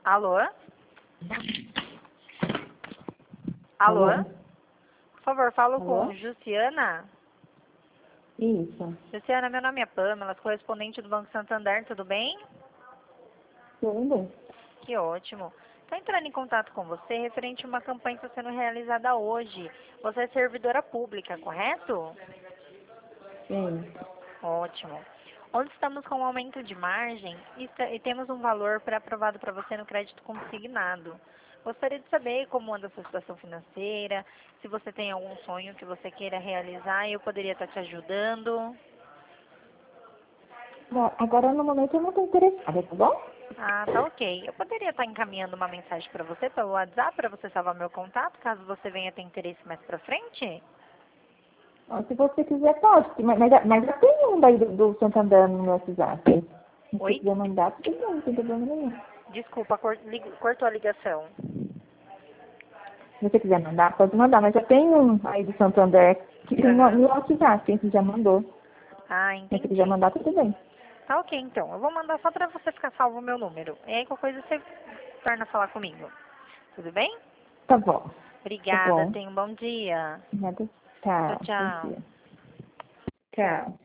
Alô? Alô? Alô? Por favor, falo Alô? com Jussiana. Isso. Jussiana, meu nome é Pamela, correspondente do Banco Santander, tudo bem? Tudo? Que ótimo. Estou entrando em contato com você referente a uma campanha que está sendo realizada hoje. Você é servidora pública, correto? Sim. Ótimo. Onde estamos com um aumento de margem e temos um valor aprovado para você no crédito consignado. Gostaria de saber como anda a sua situação financeira, se você tem algum sonho que você queira realizar e eu poderia estar te ajudando. Bom, agora no momento eu não estou interessada, tá bom? Ah, tá ok. Eu poderia estar encaminhando uma mensagem para você pelo WhatsApp para você salvar meu contato, caso você venha ter interesse mais para frente? Ó, se você quiser, pode. Mas já tem um daí do Santander no meu WhatsApp. Se você Oi? quiser mandar, tudo bem, não tem problema nenhum. Desculpa, cortou a ligação. Se você quiser mandar, pode mandar. Mas já tem um aí do Santander que tem Aham. no WhatsApp, quem já mandou. Ah, Se você quiser entendi. mandar, tudo bem. Tá ok, então. Eu vou mandar só pra você ficar salvo o meu número. E aí, qualquer coisa, você torna a falar comigo. Tudo bem? Tá bom. Tá Obrigada. bom. Tenha um bom dia. Nada. Tchau, Tá. Bom tchau. dia. Tchau.